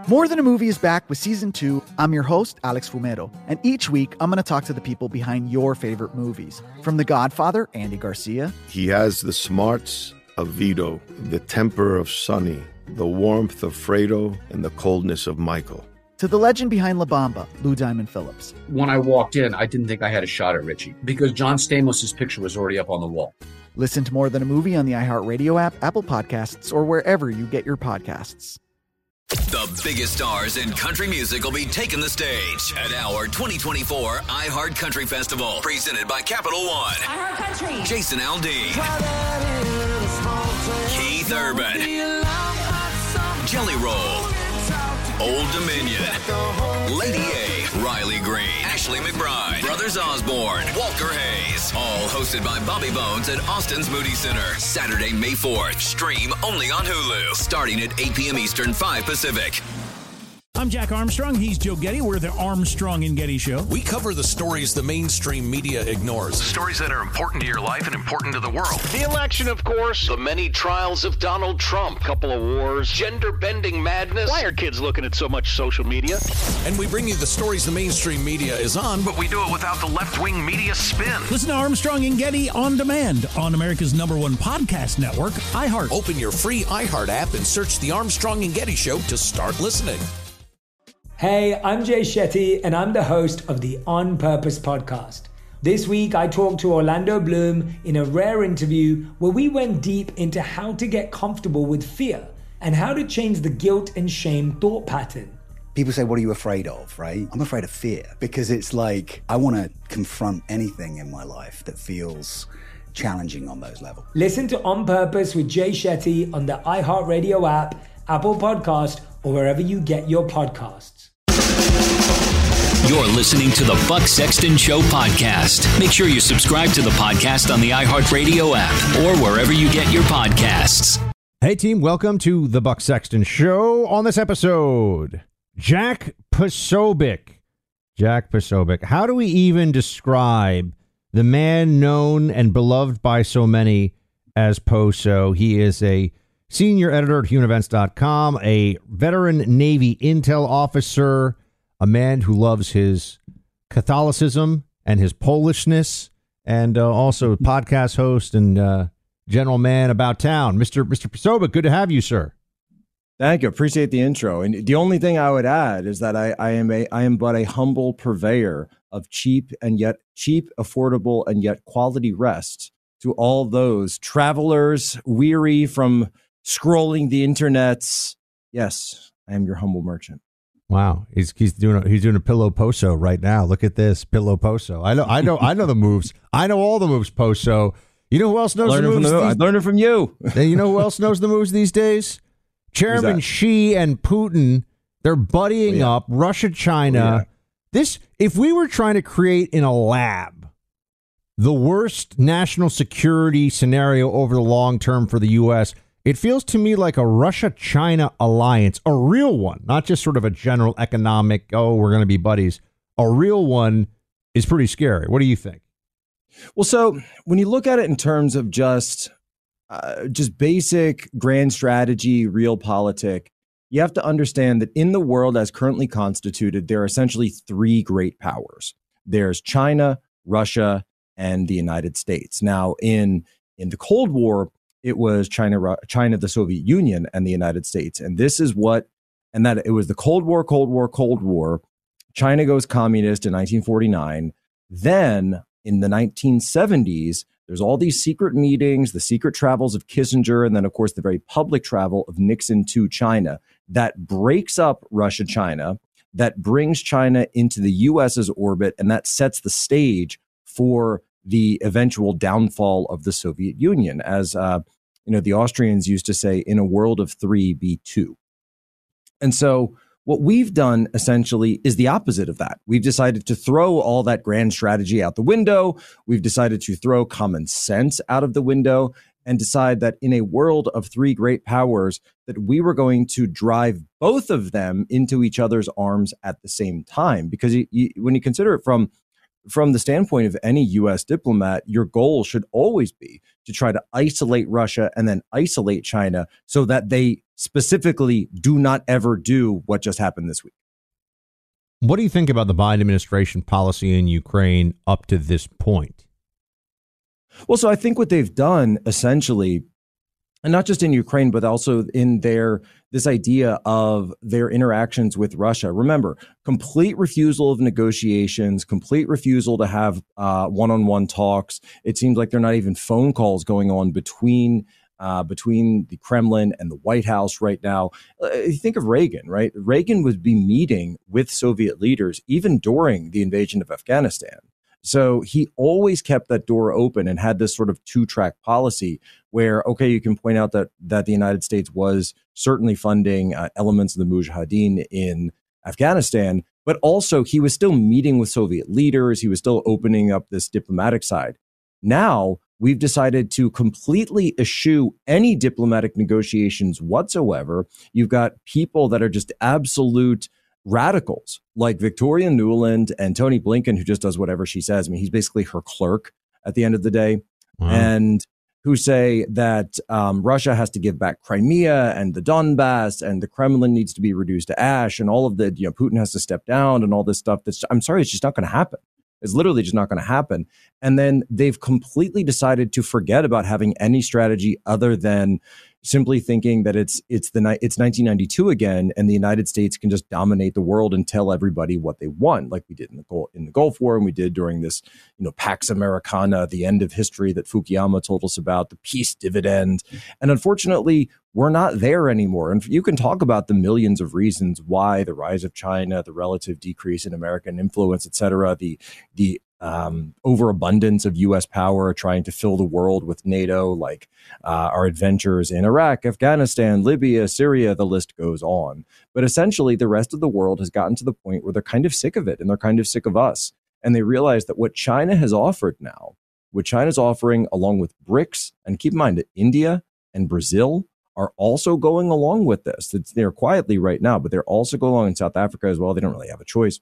More Than a Movie is back with Season 2. I'm your host, Alex Fumero, and each week I'm going to talk to the people behind your favorite movies. From The Godfather, Andy Garcia. He has the smarts of Vito, the temper of Sonny, the warmth of Fredo, and the coldness of Michael. To the legend behind La Bamba, Lou Diamond Phillips. When I walked in, I didn't think I had a shot at Richie because John Stamos' picture was already up on the wall. Listen to More Than a Movie on the iHeartRadio app, Apple Podcasts, or wherever you get your podcasts. The biggest stars in country music will be taking the stage at our 2024 iHeart Country Festival, presented by Capital One. iHeart Country. Jason Aldean, Keith Urban, Jelly Roll, Old Dominion, Lady A, Riley Green, Ashley McBride, Brothers Osborne, Walker Hayes. All hosted by Bobby Bones at Austin's Moody Center. Saturday, May 4th. Stream only on Hulu. Starting at 8 p.m. Eastern, 5 Pacific. I'm Jack Armstrong. He's Joe Getty. We're the Armstrong and Getty Show. We cover the stories the mainstream media ignores. Stories that are important to your life and important to the world. The election, of course. The many trials of Donald Trump. Couple of wars. Gender-bending madness. Why are kids looking at so much social media? And we bring you the stories the mainstream media is on, but we do it without the left-wing media spin. Listen to Armstrong and Getty on demand on America's #1 podcast network, iHeart. Open your free iHeart app and search The Armstrong and Getty Show to start listening. Hey, I'm Jay Shetty, and I'm the host of the On Purpose podcast. This week, I talked to Orlando Bloom in a rare interview where we went deep into how to get comfortable with fear and how to change the guilt and shame thought pattern. People say, what are you afraid of, right? I'm afraid of fear because it's like I want to confront anything in my life that feels challenging on those levels. Listen to On Purpose with Jay Shetty on the iHeartRadio app, Apple Podcast, or wherever you get your podcasts. You're listening to the Buck Sexton Show podcast. Make sure you subscribe to the podcast on the iHeartRadio app or wherever you get your podcasts. Hey team, welcome to the Buck Sexton Show. On this episode, Jack Posobiec. Jack Posobiec. How do we even describe the man known and beloved by so many as Poso? He is a senior editor at HumanEvents.com, a veteran Navy intel officer, a man who loves his Catholicism and his Polishness, and also a podcast host and general man about town. Mr. Posobiec, good to have you, sir. Thank you. Appreciate the intro. And the only thing I would add is that I am but a humble purveyor of cheap, affordable, and yet quality rest to all those travelers weary from scrolling the internets. Yes, I am your humble merchant. Wow, he's doing a pillow Poso right now. Look at this pillow Poso. I know the moves. I know all the moves, Poso. You know who else knows the moves? I learned it from you. You know who else knows the moves these days? Chairman Xi and Putin. They're buddying up. Russia, China. This, if we were trying to create in a lab the worst national security scenario over the long term for the U.S., it feels to me like a Russia-China alliance, a real one, not just sort of a general economic, we're going to be buddies. A real one is pretty scary. What do you think? Well, so when you look at it in terms of just basic grand strategy, realpolitik, you have to understand that in the world as currently constituted, there are essentially three great powers. There's China, Russia, and the United States. Now, in the Cold War, it was China, the Soviet Union, and the United States. And this is that it was the Cold War. China goes communist in 1949. Then in the 1970s, there's all these secret meetings, the secret travels of Kissinger, and then, of course, the very public travel of Nixon to China that breaks up Russia-China, that brings China into the U.S.'s orbit, and that sets the stage for the eventual downfall of the Soviet Union. As the Austrians used to say, in a world of three, be two. And so what we've done essentially is the opposite of that. We've decided to throw all that grand strategy out the window. We've decided to throw common sense out of the window and decide that in a world of three great powers, that we were going to drive both of them into each other's arms at the same time. Because when you consider it from from the standpoint of any U.S. diplomat, your goal should always be to try to isolate Russia and then isolate China so that they specifically do not ever do what just happened this week. What do you think about the Biden administration policy in Ukraine up to this point? Well, so I think what they've done essentially, and not just in Ukraine, but also in this idea of their interactions with Russia. Remember, complete refusal of negotiations, complete refusal to have one-on-one talks. It seems like there are not even phone calls going on between the Kremlin and the White House right now. You think of Reagan, right? Reagan would be meeting with Soviet leaders even during the invasion of Afghanistan. So he always kept that door open and had this sort of two-track policy where, okay, you can point out that the United States was certainly funding elements of the Mujahideen in Afghanistan, but also he was still meeting with Soviet leaders. He was still opening up this diplomatic side. Now we've decided to completely eschew any diplomatic negotiations whatsoever. You've got people that are just absolute radicals like Victoria Nuland and Tony Blinken, who just does whatever she says. I mean, he's basically her clerk at the end of the day. Wow. And who say that Russia has to give back Crimea and the Donbass and the Kremlin needs to be reduced to ash and all of the, Putin has to step down and all this stuff. I'm sorry, it's just not going to happen. It's literally just not going to happen. And then they've completely decided to forget about having any strategy other than simply thinking that it's 1992 again, and the United States can just dominate the world and tell everybody what they want, like we did in the Gulf War, and we did during this, Pax Americana, the end of history that Fukuyama told us about, the peace dividend. And unfortunately, we're not there anymore. And you can talk about the millions of reasons why: the rise of China, the relative decrease in American influence, et cetera, the overabundance of U.S. power trying to fill the world with NATO, like our adventures in Iraq, Afghanistan, Libya, Syria, the list goes on. But essentially, the rest of the world has gotten to the point where they're kind of sick of it and they're kind of sick of us. And they realize that what China has offered now, what China's offering along with BRICS, and keep in mind that India and Brazil are also going along with this. They're quietly right now, but they're also going along in South Africa as well. They don't really have a choice.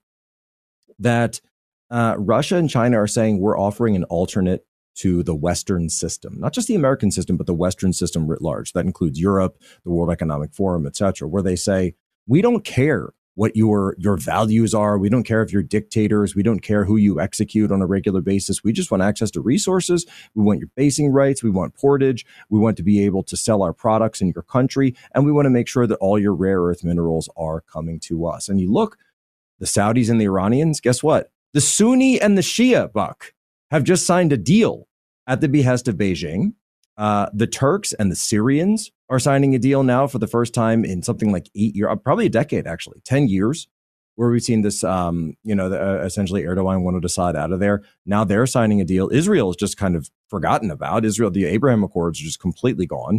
That Russia and China are saying we're offering an alternate to the Western system, not just the American system, but the Western system writ large. That includes Europe, the World Economic Forum, et cetera, where they say, we don't care what your values are. We don't care if you're dictators. We don't care who you execute on a regular basis. We just want access to resources. We want your basing rights. We want portage. We want to be able to sell our products in your country. And we want to make sure that all your rare earth minerals are coming to us. And you look, the Saudis and the Iranians, guess what? The Sunni and the Shia, Buck, have just signed a deal at the behest of Beijing. The Turks and the Syrians are signing a deal now for the first time in something like 8 years, probably a decade, actually, 10 years, where we've seen this, essentially Erdogan wanted Assad out of there. Now they're signing a deal. Israel is just kind of forgotten about. Israel, the Abraham Accords are just completely gone.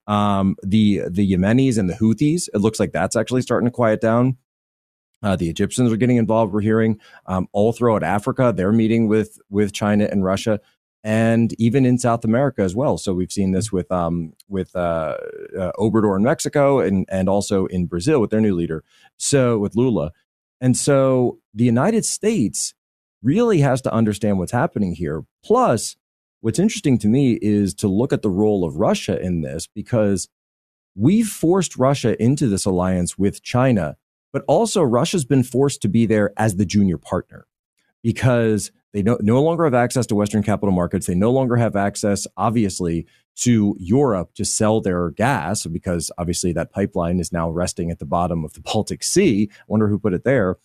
The Yemenis and the Houthis, it looks like that's actually starting to quiet down. The Egyptians are getting involved, we're hearing. All throughout Africa, they're meeting with China and Russia, and even in South America as well. So we've seen this with Obrador in Mexico and also in Brazil with their new leader, so with Lula. And so the United States really has to understand what's happening here. Plus, what's interesting to me is to look at the role of Russia in this, because we've forced Russia into this alliance with China. But also, Russia's been forced to be there as the junior partner because they no longer have access to Western capital markets. They no longer have access, obviously, to Europe to sell their gas, because obviously that pipeline is now resting at the bottom of the Baltic Sea. I wonder who put it there.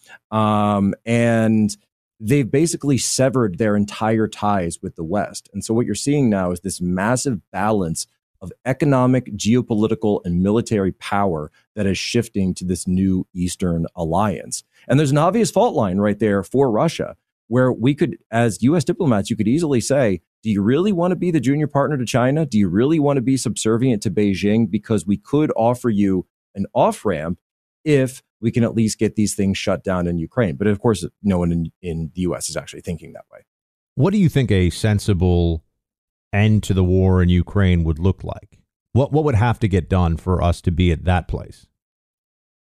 And they've basically severed their entire ties with the West. And so what you're seeing now is this massive balance of economic, geopolitical, and military power that is shifting to this new Eastern alliance. And there's an obvious fault line right there for Russia, where we could, as U.S. diplomats, you could easily say, do you really want to be the junior partner to China? Do you really want to be subservient to Beijing? Because we could offer you an off-ramp if we can at least get these things shut down in Ukraine. But of course, no one in the U.S. is actually thinking that way. What do you think a sensible end to the war in Ukraine would look like? What would have to get done for us to be at that place?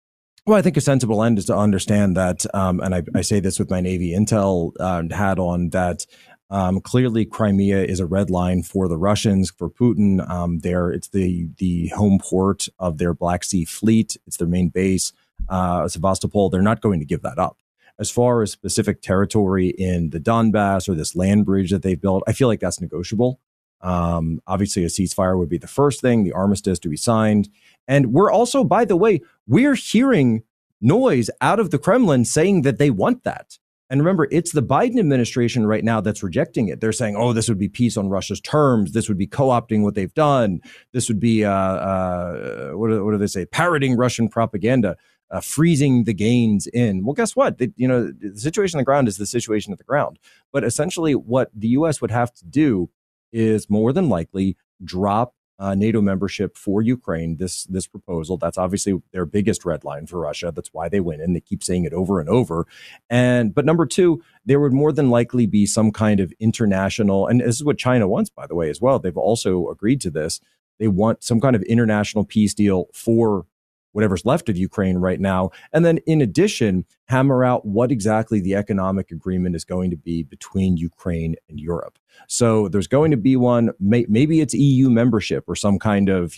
Well, I think a sensible end is to understand that, and I say this with my Navy intel hat on, that clearly Crimea is a red line for the Russians, for Putin. It's the home port of their Black Sea fleet. It's their main base, Sevastopol. They're not going to give that up. As far as specific territory in the Donbass or this land bridge that they've built, I feel like that's negotiable. Obviously, a ceasefire would be the first thing, the armistice to be signed. And we're also, by the way, we're hearing noise out of the Kremlin saying that they want that. And remember, it's the Biden administration right now that's rejecting it. They're saying, oh, this would be peace on Russia's terms. This would be co-opting what they've done. This would be, what do they say, parroting Russian propaganda, freezing the gains in. Well, guess what? The situation on the ground is the situation at the ground. But essentially what the U.S. would have to do is more than likely drop NATO membership for Ukraine, this proposal. That's obviously their biggest red line for Russia. That's why they went in. They keep saying it over and over. But number two, there would more than likely be some kind of international, and this is what China wants, by the way, as well. They've also agreed to this. They want some kind of international peace deal for whatever's left of Ukraine right now. And then in addition, hammer out what exactly the economic agreement is going to be between Ukraine and Europe. So there's going to be one, maybe it's EU membership or some kind of,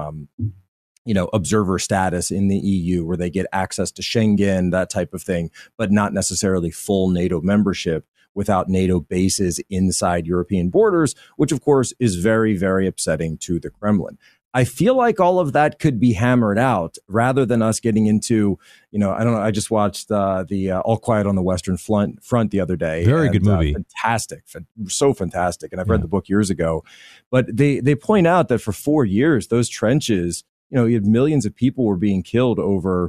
observer status in the EU where they get access to Schengen, that type of thing, but not necessarily full NATO membership without NATO bases inside European borders, which of course is very, very upsetting to the Kremlin. I feel like all of that could be hammered out rather than us getting into, I don't know. I just watched the All Quiet on the Western Front the other day. Very good movie. Fantastic. So fantastic. And I've read the book years ago. But they point out that for 4 years, those trenches, you had millions of people were being killed over,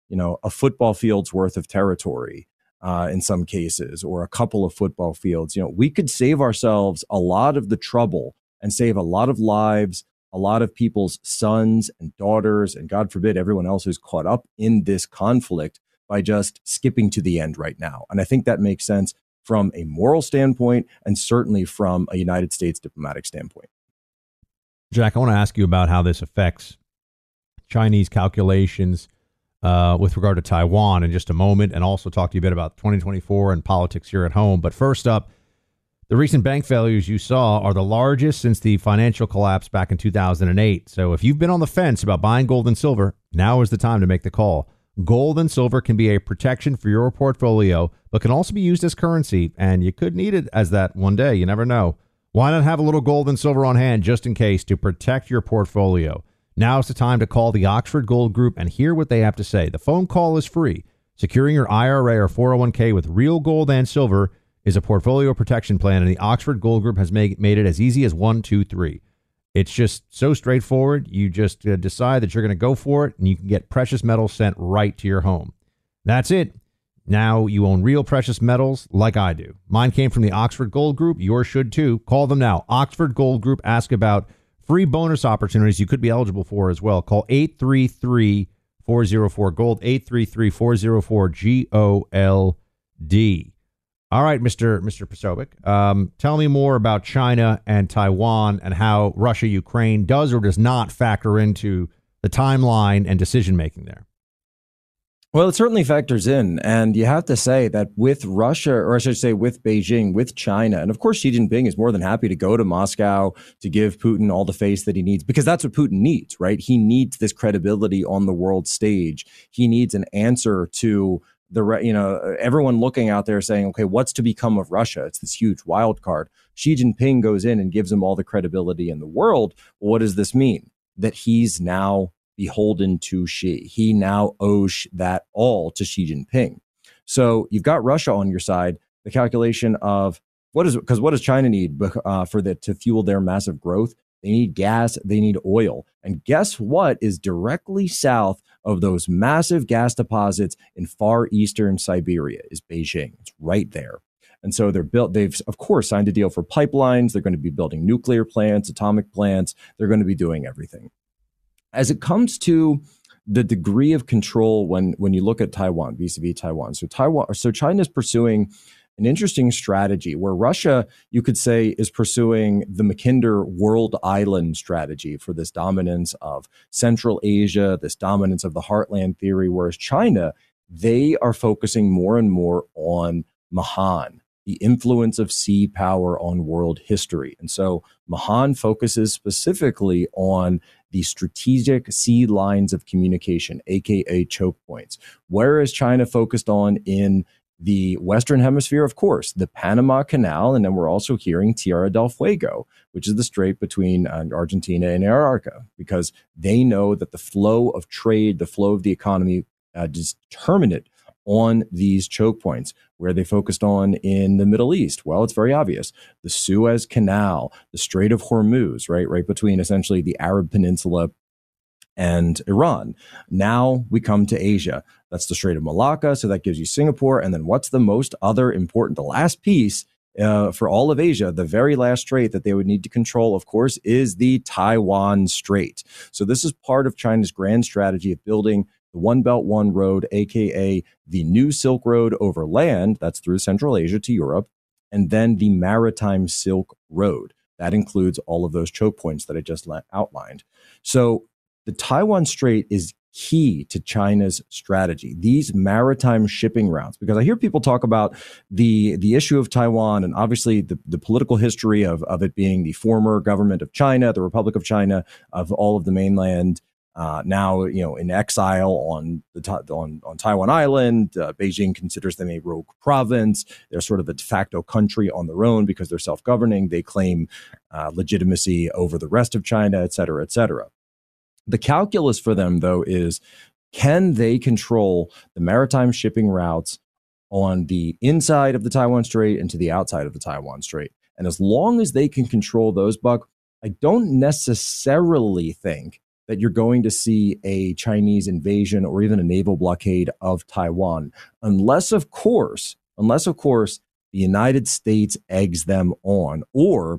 a football field's worth of territory in some cases, or a couple of football fields. We could save ourselves a lot of the trouble and save a lot of lives, a lot of people's sons and daughters, and God forbid, everyone else who's caught up in this conflict by just skipping to the end right now. And I think that makes sense from a moral standpoint and certainly from a United States diplomatic standpoint. Jack, I want to ask you about how this affects Chinese calculations with regard to Taiwan in just a moment, and also talk to you a bit about 2024 and politics here at home. But first up, the recent bank failures you saw are the largest since the financial collapse back in 2008. So if you've been on the fence about buying gold and silver, now is the time to make the call. Gold and silver can be a protection for your portfolio, but can also be used as currency, and you could need it as that one day. You never know. Why not have a little gold and silver on hand just in case to protect your portfolio? Now is the time to call the Oxford Gold Group and hear what they have to say. The phone call is free. Securing your IRA or 401k with real gold and silver is a portfolio protection plan, and the Oxford Gold Group has made it as easy as 1, 2, 3. It's just so straightforward. You just decide that you're going to go for it, and you can get precious metals sent right to your home. That's it. Now you own real precious metals like I do. Mine came from the Oxford Gold Group. Yours should too. Call them now. Oxford Gold Group. Ask about free bonus opportunities you could be eligible for as well. Call 833-404-GOLD, 833-404-GOLD. All right, Mr. Posobiec, tell me more about China and Taiwan and how Russia-Ukraine does or does not factor into the timeline and decision-making there. Well, it certainly factors in. And you have to say that with Russia, or I should say with Beijing, with China, and of course, Xi Jinping is more than happy to go to Moscow to give Putin all the face that he needs, because that's what Putin needs, right? He needs this credibility on the world stage. He needs an answer to everyone looking out there saying, okay, what's to become of Russia? It's this huge wild card. Xi Jinping goes in and gives him all the credibility in the world. Well, what does this mean? That he's now beholden to Xi. He now owes that all to Xi Jinping. So you've got Russia on your side. The calculation of what does China need to fuel their massive growth? They need gas. They need oil. And guess what is directly south of those massive gas deposits in far eastern Siberia is Beijing. It's right there. And so they've of course signed a deal for pipelines. They're going to be building nuclear plants, atomic plants. They're going to be doing everything. As it comes to the degree of control when you look at Taiwan, vis-a-vis Taiwan. So China's pursuing an interesting strategy where Russia, you could say, is pursuing the Mackinder world island strategy for this dominance of Central Asia, this dominance of the heartland theory, whereas China, they are focusing more and more on Mahan, the influence of sea power on world history. And so Mahan focuses specifically on the strategic sea lines of communication, aka choke points, whereas China focused on in the Western Hemisphere, of course, the Panama Canal, and then we're also hearing Tierra del Fuego, which is the strait between Argentina and Antarctica, because they know that the flow of trade, the flow of the economy is determinate on these choke points. Where they focused on in the Middle East? Well, it's very obvious. The Suez Canal, the Strait of Hormuz, right between essentially the Arab Peninsula and Iran. Now we come to Asia. That's the Strait of Malacca. So that gives you Singapore. And then what's the most other important, the last piece for all of Asia, the very last strait that they would need to control, of course, is the Taiwan Strait. So this is part of China's grand strategy of building the One Belt, One Road, aka the new Silk Road over land, that's through Central Asia to Europe, and then the Maritime Silk Road. That includes all of those choke points that I just outlined. So the Taiwan Strait is key to China's strategy, these maritime shipping routes, because I hear people talk about the issue of Taiwan and obviously the political history of it being the former government of China, the Republic of China, of all of the mainland, now, in exile on Taiwan Island. Beijing considers them a rogue province. They're sort of a de facto country on their own because they're self-governing. They claim legitimacy over the rest of China, et cetera, et cetera. The calculus for them, though, is can they control the maritime shipping routes on the inside of the Taiwan Strait and to the outside of the Taiwan Strait? And as long as they can control those, Buck, I don't necessarily think that you're going to see a Chinese invasion or even a naval blockade of Taiwan, unless, of course, the United States eggs them on, or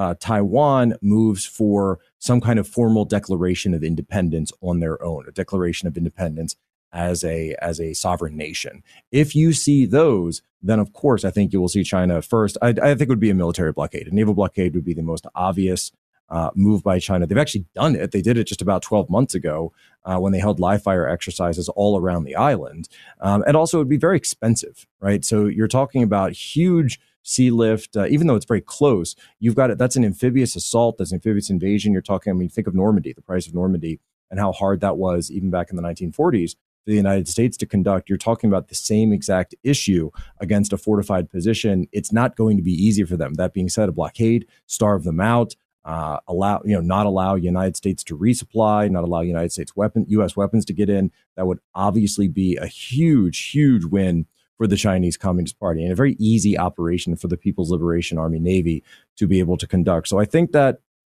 Taiwan moves for some kind of formal declaration of independence on their own, a declaration of independence as a sovereign nation. If you see those, then of course I think you will see China first. I think it would be a military blockade. A naval blockade would be the most obvious move by China. They've actually done it. They did it just about 12 months ago when they held live fire exercises all around the island. And also it would be very expensive, right? So you're talking about huge sea lift, even though it's very close. You've got it. That's an amphibious assault. That's an amphibious invasion. You're talking, think of Normandy, the price of Normandy, and how hard that was even back in the 1940s for the United States to conduct. You're talking about the same exact issue against a fortified position. It's not going to be easy for them. That being said, a blockade, starve them out, not allow United States to resupply, not allow U.S. weapons to get in. That would obviously be a huge, huge win for the Chinese Communist Party and a very easy operation for the People's Liberation Army Navy to be able to conduct. So I think that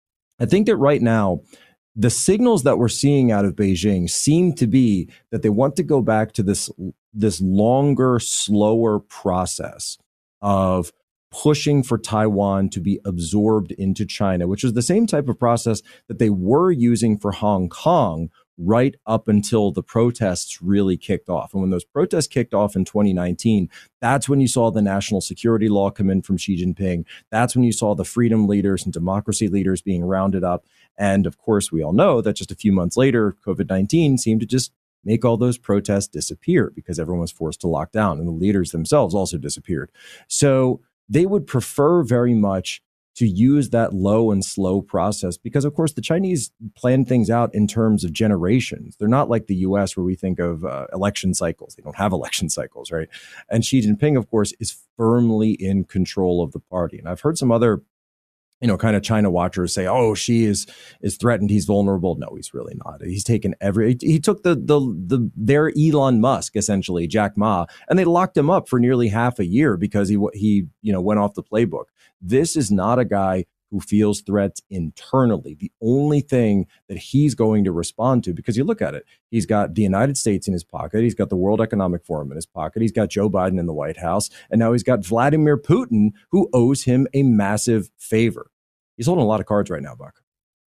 right now, the signals that we're seeing out of Beijing seem to be that they want to go back to this longer, slower process of pushing for Taiwan to be absorbed into China, which is the same type of process that they were using for Hong Kong right up until the protests really kicked off. And when those protests kicked off in 2019, that's when you saw the national security law come in from Xi Jinping. That's when you saw the freedom leaders and democracy leaders being rounded up. And of course, we all know that just a few months later, COVID-19 seemed to just make all those protests disappear because everyone was forced to lock down and the leaders themselves also disappeared. So they would prefer very much to use that low and slow process because, of course, the Chinese plan things out in terms of generations. They're not like the U.S. where we think of election cycles. They don't have election cycles, right? And Xi Jinping, of course, is firmly in control of the party. And I've heard some other kind of China watchers say, oh, Xi is threatened. He's vulnerable. No, he's really not. He's taken he took their Elon Musk, essentially, Jack Ma, and they locked him up for nearly half a year because he went off the playbook. This is not a guy who feels threats internally. The only thing that he's going to respond to, because you look at it, he's got the United States in his pocket. He's got the World Economic Forum in his pocket. He's got Joe Biden in the White House. And now he's got Vladimir Putin, who owes him a massive favor. He's holding a lot of cards right now, Buck.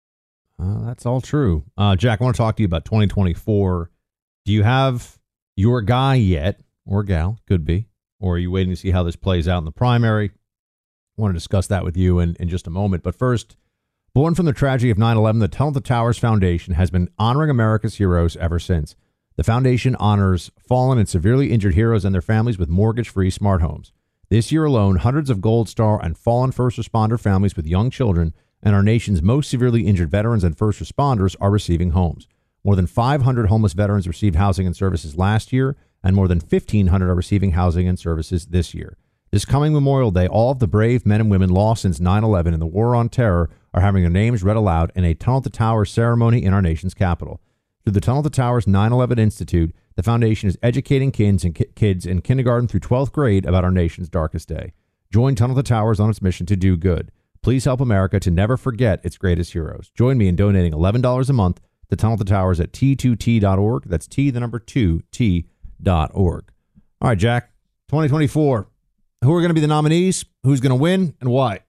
That's all true. Jack, I want to talk to you about 2024. Do you have your guy yet, or gal, could be, or are you waiting to see how this plays out in the primary? I want to discuss that with you in just a moment. But first, born from the tragedy of 9/11, the Tunnel to Towers Foundation has been honoring America's heroes ever since. The foundation honors fallen and severely injured heroes and their families with mortgage-free smart homes. This year alone, hundreds of Gold Star and fallen first responder families with young children and our nation's most severely injured veterans and first responders are receiving homes. More than 500 homeless veterans received housing and services last year, and more than 1,500 are receiving housing and services this year. This coming Memorial Day, all of the brave men and women lost since 9/11 in the War on Terror are having their names read aloud in a Tunnel to Towers ceremony in our nation's capital. Through the Tunnel to Towers 9/11 Institute, the foundation is educating kids in kindergarten through 12th grade about our nation's darkest day. Join Tunnel to Towers on its mission to do good. Please help America to never forget its greatest heroes. Join me in donating $11 a month to Tunnel to Towers at T2T.org. That's T2T.org. All right, Jack, 2024. Who are going to be the nominees? Who's going to win and why?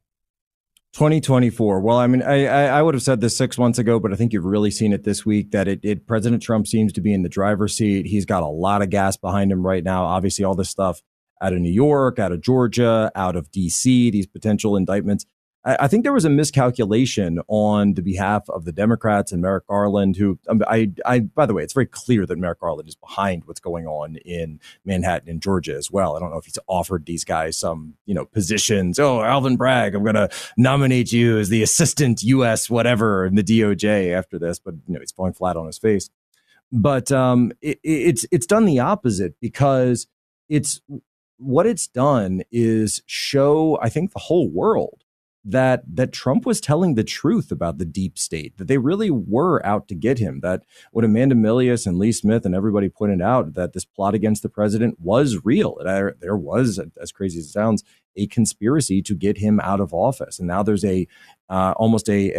2024. Well, I mean, I would have said this 6 months ago, but I think you've really seen it this week that President Trump seems to be in the driver's seat. He's got a lot of gas behind him right now. Obviously, all this stuff out of New York, out of Georgia, out of D.C., these potential indictments. I think there was a miscalculation on the behalf of the Democrats and Merrick Garland, who by the way, it's very clear that Merrick Garland is behind what's going on in Manhattan and Georgia as well. I don't know if he's offered these guys some, positions. Oh, Alvin Bragg, I'm going to nominate you as the assistant U.S. whatever in the DOJ after this, but he's falling flat on his face. But it's done the opposite because what it's done is show, I think, the whole world that Trump was telling the truth about the deep state, that they really were out to get him, that what Amanda Milius and Lee Smith and everybody pointed out, that this plot against the president was real. There was, as crazy as it sounds, a conspiracy to get him out of office. And now there's almost a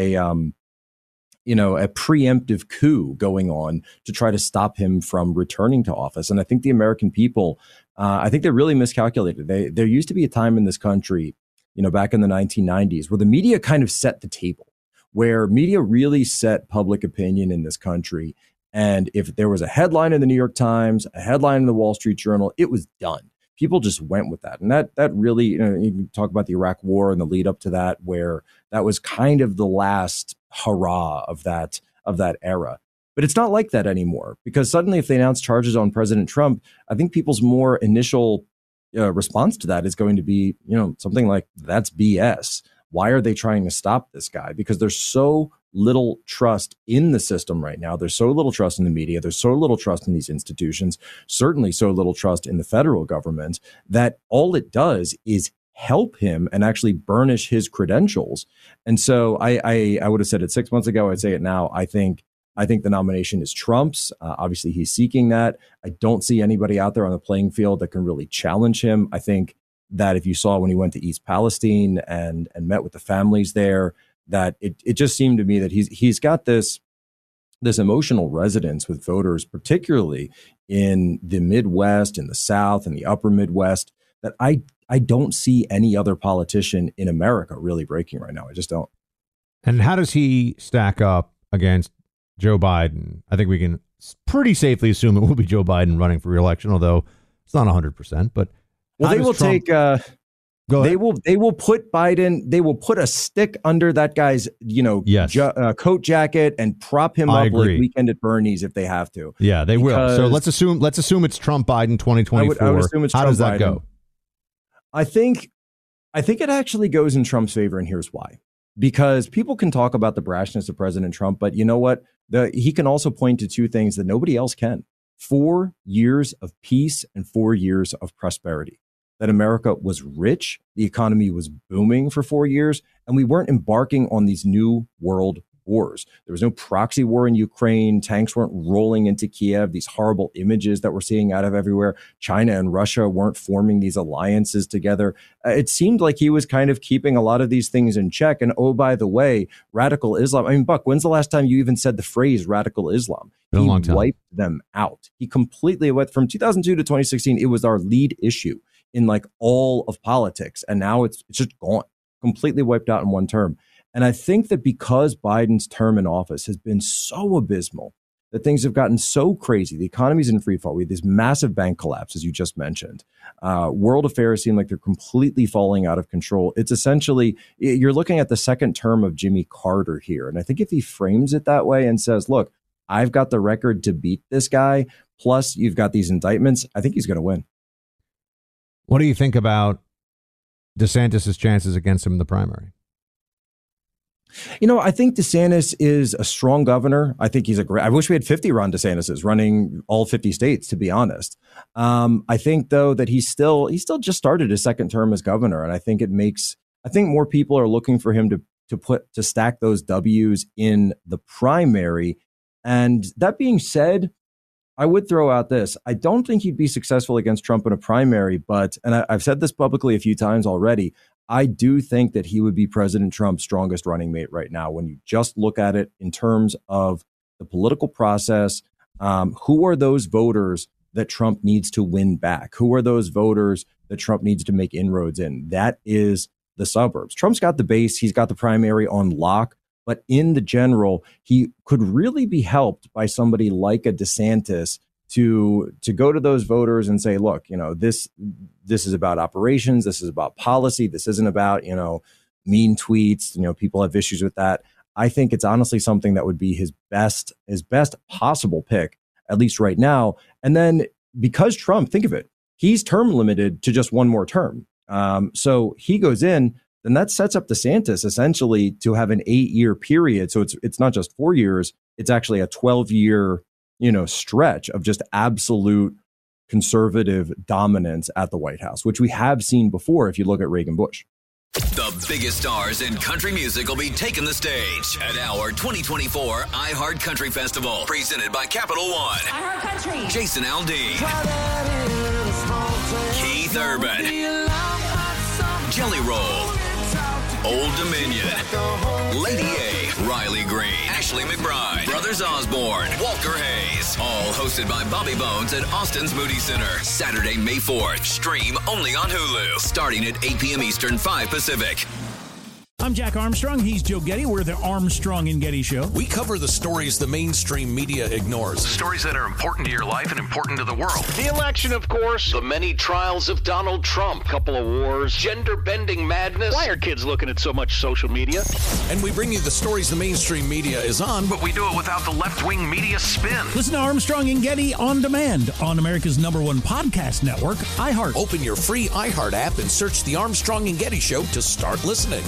preemptive coup going on to try to stop him from returning to office. And I think the American people, I think they really miscalculated. There used to be a time in this country, back in the 1990s, where the media kind of set the table, where media really set public opinion in this country. And if there was a headline in the New York Times, a headline in the Wall Street Journal, it was done. People just went with that. And that really, you can talk about the Iraq War and the lead up to that, where that was kind of the last hurrah of that era. But it's not like that anymore, because suddenly if they announce charges on President Trump, I think people's more initial response to that is going to be, something like, that's BS. Why are they trying to stop this guy? Because there's so little trust in the system right now. There's so little trust in the media. There's so little trust in these institutions, certainly so little trust in the federal government, that all it does is help him and actually burnish his credentials. And so I would have said it 6 months ago. I'd say it now. I think the nomination is Trump's. Obviously, he's seeking that. I don't see anybody out there on the playing field that can really challenge him. I think that if you saw when he went to East Palestine and met with the families there, that it just seemed to me that he's got this emotional resonance with voters, particularly in the Midwest, in the South, and the upper Midwest, that I don't see any other politician in America really breaking right now. I just don't. And how does he stack up against Joe Biden? I think we can pretty safely assume it will be Joe Biden running for re-election, although it's not 100%. But they will take. They will put Biden. They will put a stick under that guy's, coat jacket and prop him up like Weekend at Bernie's if they have to. Yeah, they will. So let's assume it's Trump Biden 2024. I would assume it's How Trump does that Biden. Go? I think it actually goes in Trump's favor, and here's why. Because people can talk about the brashness of President Trump, but you know what? He can also point to two things that nobody else can. 4 years of peace and 4 years of prosperity. That America was rich, the economy was booming for 4 years, and we weren't embarking on these new world wars. There was no proxy war in Ukraine. Tanks weren't rolling into Kiev. These horrible images that we're seeing out of everywhere. China and Russia weren't forming these alliances together. It seemed like he was kind of keeping a lot of these things in check. And oh, by the way, radical Islam. I mean, Buck, when's the last time you even said the phrase radical Islam? Been a long time. He wiped them out. He completely went from 2002 to 2016. It was our lead issue in like all of politics. And now it's just gone, completely wiped out in one term. And I think that because Biden's term in office has been so abysmal, that things have gotten so crazy. The economy's in free fall. We had this massive bank collapse, as you just mentioned. World affairs seem like they're completely falling out of control. It's essentially, you're looking at the second term of Jimmy Carter here. And I think if he frames it that way and says, look, I've got the record to beat this guy, plus you've got these indictments, I think he's going to win. What do you think about DeSantis' chances against him in the primary? I think DeSantis is a strong governor. I think he's I wish we had 50 Ron DeSantis running all 50 states, to be honest. I think, though, that he still just started his second term as governor. And I think more people are looking for him to stack those W's in the primary. And that being said, I would throw out this. I don't think he'd be successful against Trump in a primary, and I've said this publicly a few times already, I do think that he would be President Trump's strongest running mate right now. When you just look at it in terms of the political process, who are those voters that Trump needs to win back? Who are those voters that Trump needs to make inroads in? That is the suburbs. Trump's got the base. He's got the primary on lock. But in the general, he could really be helped by somebody like a DeSantis to go to those voters and say, look, this is about operations. This is about policy. This isn't about, mean tweets. People have issues with that. I think it's honestly something that would be his best possible pick, at least right now. And then because Trump, think of it, he's term limited to just one more term. So he goes in, then that sets up DeSantis essentially to have an 8-year period. So it's not just 4 years. It's actually a 12-year stretch of just absolute conservative dominance at the White House, which we have seen before if you look at Reagan Bush. The biggest stars in country music will be taking the stage at our 2024 iHeart Country Festival, presented by Capital One. iHeart Country. Jason Aldean, Keith Urban, Jelly Roll, Old Dominion, Lady A, Riley Green, Ashley McBride, Brothers Osborne, Walker Hayes. All hosted by Bobby Bones at Austin's Moody Center. Saturday, May 4th. Stream only on Hulu. Starting at 8 p.m. Eastern, 5 Pacific. I'm Jack Armstrong. He's Joe Getty. We're the Armstrong and Getty Show. We cover the stories the mainstream media ignores. Stories that are important to your life and important to the world. The election, of course. The many trials of Donald Trump. Couple of wars. Gender-bending madness. Why are kids looking at so much social media? And we bring you the stories the mainstream media is on, but we do it without the left-wing media spin. Listen to Armstrong and Getty on demand on America's #1 podcast network, iHeart. Open your free iHeart app and search The Armstrong and Getty Show to start listening.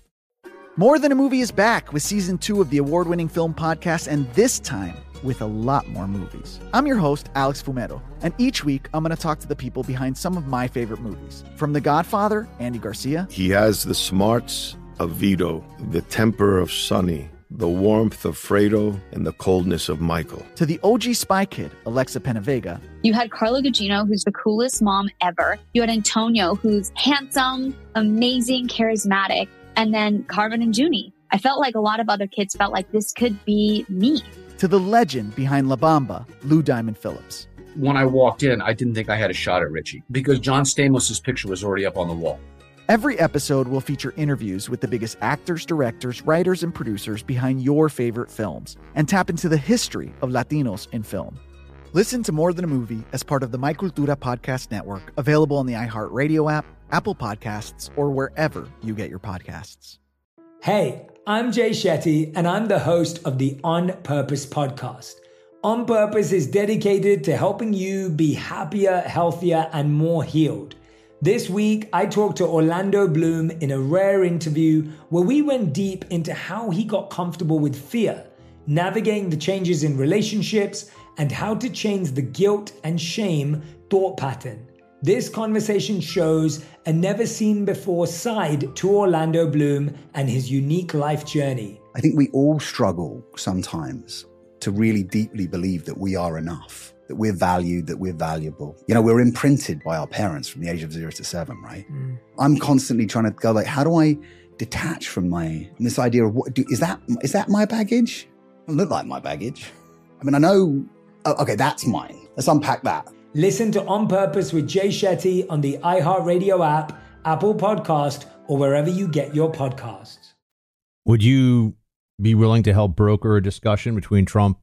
More Than a Movie is back with season 2 of the award-winning film podcast, and this time with a lot more movies. I'm your host, Alex Fumero, and each week I'm going to talk to the people behind some of my favorite movies. From The Godfather, Andy Garcia. He has the smarts of Vito, the temper of Sonny, the warmth of Fredo, and the coldness of Michael. To the OG Spy Kid, Alexa Penavega. You had Carla Gugino, who's the coolest mom ever. You had Antonio, who's handsome, amazing, charismatic. And then Carmen and Junie. I felt like a lot of other kids felt like this could be me. To the legend behind La Bamba, Lou Diamond Phillips. When I walked in, I didn't think I had a shot at Richie because John Stamos' picture was already up on the wall. Every episode will feature interviews with the biggest actors, directors, writers, and producers behind your favorite films and tap into the history of Latinos in film. Listen to More Than a Movie as part of the My Cultura podcast network, available on the iHeartRadio app, Apple Podcasts, or wherever you get your podcasts. Hey, I'm Jay Shetty, and I'm the host of the On Purpose podcast. On Purpose is dedicated to helping you be happier, healthier, and more healed. This week, I talked to Orlando Bloom in a rare interview where we went deep into how he got comfortable with fear, navigating the changes in relationships, and how to change the guilt and shame thought pattern. This conversation shows a never-seen-before side to Orlando Bloom and his unique life journey. I think we all struggle sometimes to really deeply believe that we are enough, that we're valued, that we're valuable. We're imprinted by our parents from the age of 0 to 7, right? I'm constantly trying to go how do I detach from this idea of is that my baggage? It doesn't look like my baggage. I know, okay, that's mine. Let's unpack that. Listen to On Purpose with Jay Shetty on the iHeartRadio app, Apple Podcast, or wherever you get your podcasts. Would you be willing to help broker a discussion between Trump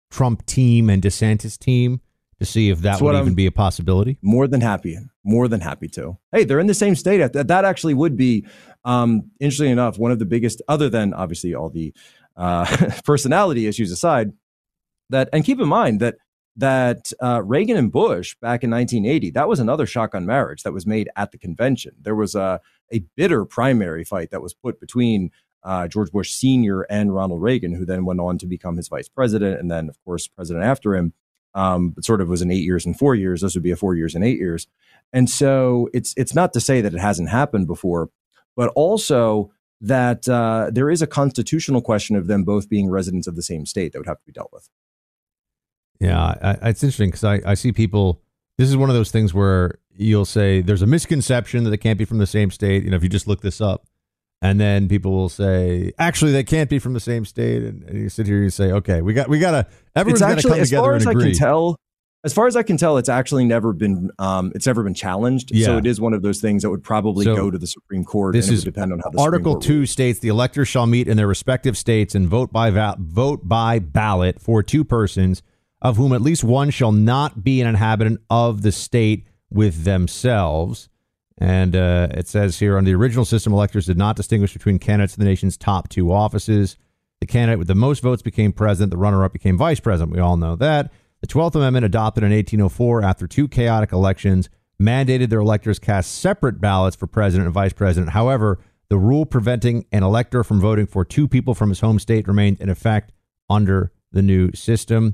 Trump team and DeSantis team to see if that would even be a possibility? More than happy to. Hey, they're in the same state. That actually would be, interestingly enough, one of the biggest, other than obviously all the personality issues aside, and keep in mind that Reagan and Bush back in 1980, that was another shotgun marriage that was made at the convention. There was a bitter primary fight that was put between George Bush Sr. and Ronald Reagan, who then went on to become his vice president, and then, of course, president after him. But sort of was in 8 years and 4 years. This would be a 4 years and 8 years. And so it's not to say that it hasn't happened before, but also that there is a constitutional question of them both being residents of the same state that would have to be dealt with. Yeah, it's interesting because I see people. This is one of those things where you'll say there's a misconception that they can't be from the same state. You know, if you just look this up, and then people will say, actually, they can't be from the same state. And you sit here and you say, okay, we got to. Everyone's got to come together and agree. As far as I can tell, it's actually never been challenged. Yeah. So it is one of those things that would probably go to the Supreme Court. This and it is would depend on how the Article Supreme Court 2 states the electors shall meet in their respective states and vote by ballot for two persons, of whom at least one shall not be an inhabitant of the state with themselves. And it says here, on the original system, electors did not distinguish between candidates in the nation's top two offices. The candidate with the most votes became president. The runner-up became vice president. We all know that. The 12th Amendment, adopted in 1804 after two chaotic elections, mandated their electors cast separate ballots for president and vice president. However, the rule preventing an elector from voting for two people from his home state remained in effect under the new system.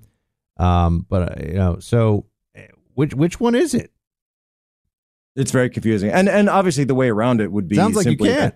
So which one is it? It's very confusing, and obviously the way around it would be sounds like you can't.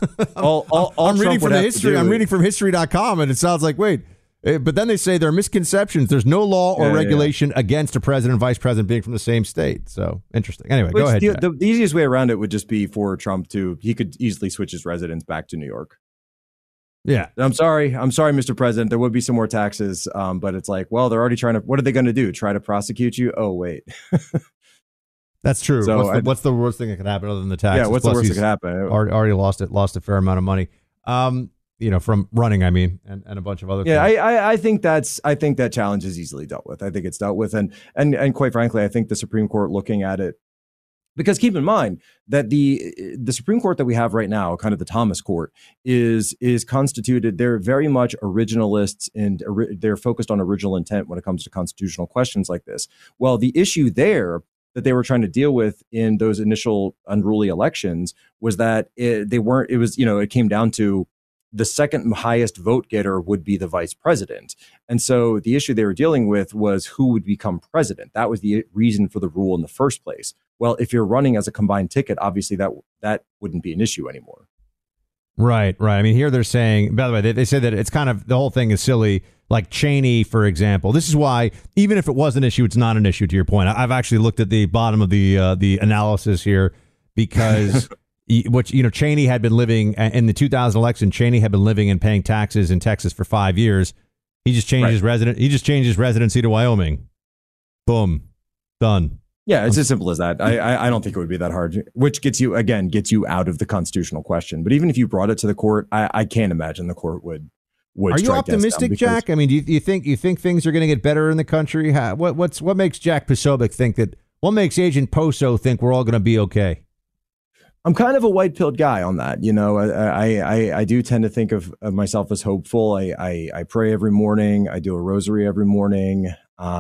I'm reading from history. I'm reading from history.com, and it sounds like but then they say there are misconceptions. There's no law or regulation against a president and vice president being from the same state. So interesting. Anyway, go ahead. The easiest way around it would just be for Trump he could easily switch his residence back to New York. Yeah. I'm sorry, Mr. President. There would be some more taxes, but it's like, well, they're already trying to. What are they going to do? Try to prosecute you? Oh, wait. That's true. So what's the worst thing that could happen other than the taxes? Yeah, what's the worst that could happen? Already lost a fair amount of money. From running, and a bunch of other things. I think that challenge is easily dealt with. I think it's dealt with, and quite frankly, I think the Supreme Court looking at it, because keep in mind that the Supreme Court that we have right now, kind of the Thomas Court, is constituted. They're very much originalists, and they're focused on original intent when it comes to constitutional questions like this. Well, the issue there that they were trying to deal with in those initial unruly elections was that it came down to the second highest vote getter would be the vice president. And so the issue they were dealing with was who would become president. That was the reason for the rule in the first place. Well, if you're running as a combined ticket, obviously that wouldn't be an issue anymore. Right. Here they're saying, by the way, they say that it's kind of, the whole thing is silly. Like Cheney, for example. This is why, even if it was an issue, it's not an issue, to your point. I've actually looked at the bottom of the analysis here, because Cheney had been living in the 2000 election. Cheney had been living and paying taxes in Texas for 5 years. He just changed his residency to Wyoming. Boom, done. Yeah, it's as simple as that. I don't think it would be that hard, which gets you out of the constitutional question. But even if you brought it to the court, I can't imagine the court would. Are you optimistic, Jack? Do you think things are going to get better in the country? What makes Jack Posobiec think that? What makes Agent Poso think we're all going to be okay? I'm kind of a white-pilled guy on that. I do tend to think of myself as hopeful. I pray every morning. I do a rosary every morning,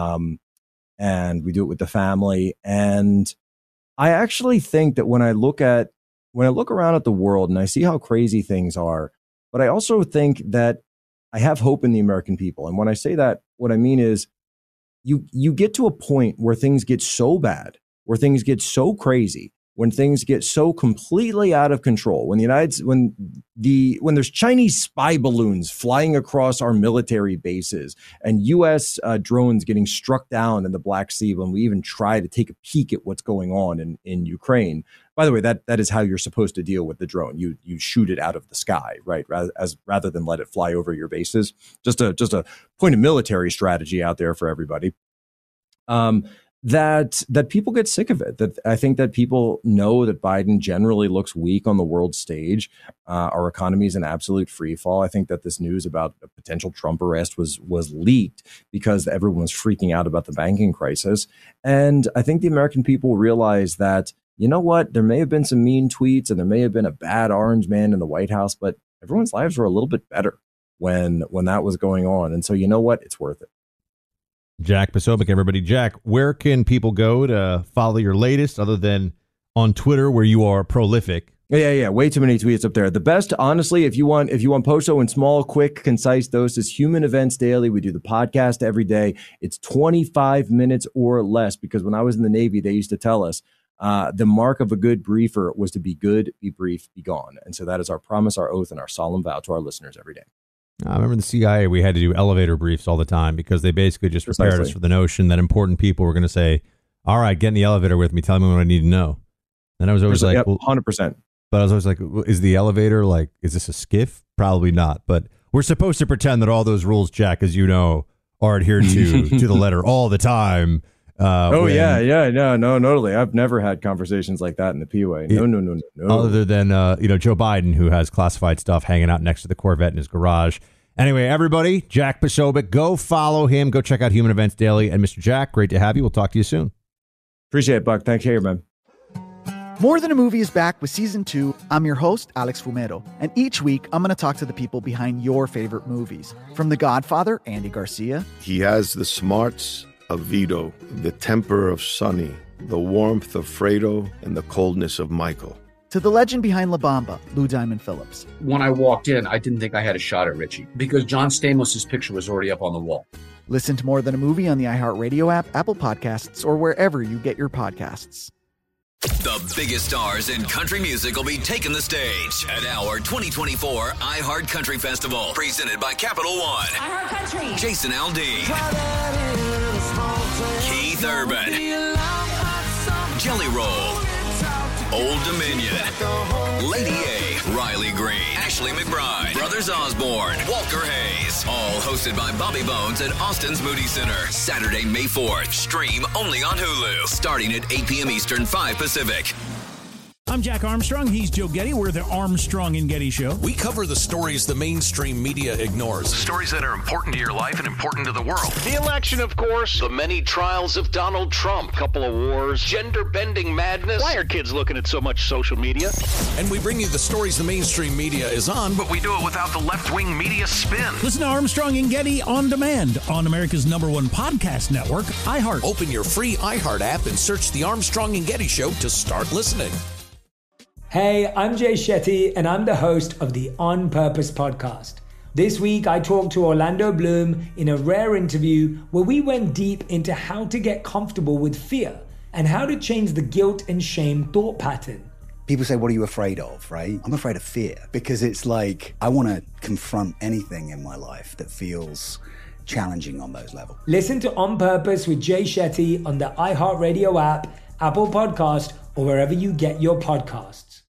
and we do it with the family. And I actually think that when I look around at the world and I see how crazy things are, but I also think that I have hope in the American people. And when I say that, what I mean is you get to a point where things get so bad, where things get so crazy, when things get so completely out of control, when there's Chinese spy balloons flying across our military bases and U.S. drones getting struck down in the Black Sea, when we even try to take a peek at what's going on in Ukraine. By the way, that is how you're supposed to deal with the drone. You shoot it out of the sky, right? Rather than let it fly over your bases. Just a point of military strategy out there for everybody. that people get sick of it. That I think that people know that Biden generally looks weak on the world stage. Our economy is in absolute free fall. I think that this news about a potential Trump arrest was leaked because everyone was freaking out about the banking crisis. And I think the American people realize that, you know what, there may have been some mean tweets and there may have been a bad orange man in the White House, but everyone's lives were a little bit better when that was going on. And so, you know what, it's worth it. Jack Posobiec, everybody. Jack, where can people go to follow your latest other than on Twitter where you are prolific? Yeah. Way too many tweets up there. The best, honestly, if you want Poso in small, quick, concise doses, Human Events Daily. We do the podcast every day. It's 25 minutes or less because when I was in the Navy, they used to tell us the mark of a good briefer was to be good, be brief, be gone. And so that is our promise, our oath, and our solemn vow to our listeners every day. I remember in the CIA, we had to do elevator briefs all the time because they basically just prepared us for the notion that important people were going to say, all right, get in the elevator with me. Tell me what I need to know. And I was always like, yep, 100%. But I was always like, is the elevator like, is this a skiff? Probably not. But we're supposed to pretend that all those rules, Jack, as you know, are adhered to the letter all the time. No, totally. I've never had conversations like that in the P-way. No. Other than, Joe Biden, who has classified stuff hanging out next to the Corvette in his garage. Anyway, everybody, Jack Posobiec, go follow him. Go check out Human Events Daily. And Mr. Jack, great to have you. We'll talk to you soon. Appreciate it, Buck. Thanks here, man. More Than a Movie is back with Season 2. I'm your host, Alex Fumero. And each week, I'm going to talk to the people behind your favorite movies. From The Godfather, Andy Garcia. He has the smarts of Vito, the temper of Sonny, the warmth of Fredo, and the coldness of Michael. To the legend behind La Bamba, Lou Diamond Phillips. When I walked in, I didn't think I had a shot at Richie because John Stamos' picture was already up on the wall. Listen to More Than a Movie on the iHeartRadio app, Apple Podcasts, or wherever you get your podcasts. The biggest stars in country music will be taking the stage at our 2024 iHeart Country Festival, presented by Capital One. iHeart Country. Jason Aldean, Keith Urban, Jelly Roll, Old Dominion, Lady A, Riley Green, Ashley McBride, Brothers Osborne, Walker Hayes. All hosted by Bobby Bones at Austin's Moody Center. Saturday, May 4th. Stream only on Hulu. Starting at 8 p.m. Eastern, 5 Pacific. I'm Jack Armstrong. He's Joe Getty. We're the Armstrong and Getty Show. We cover the stories the mainstream media ignores. Stories that are important to your life and important to the world. The election, of course. The many trials of Donald Trump. Couple of wars. Gender-bending madness. Why are kids looking at so much social media? And we bring you the stories the mainstream media is on, but we do it without the left-wing media spin. Listen to Armstrong and Getty on demand on America's #1 podcast network, iHeart. Open your free iHeart app and search The Armstrong and Getty Show to start listening. Hey, I'm Jay Shetty, and I'm the host of the On Purpose podcast. This week, I talked to Orlando Bloom in a rare interview where we went deep into how to get comfortable with fear and how to change the guilt and shame thought pattern. People say, what are you afraid of, right? I'm afraid of fear because it's like I want to confront anything in my life that feels challenging on those levels. Listen to On Purpose with Jay Shetty on the iHeartRadio app, Apple Podcast, or wherever you get your podcasts.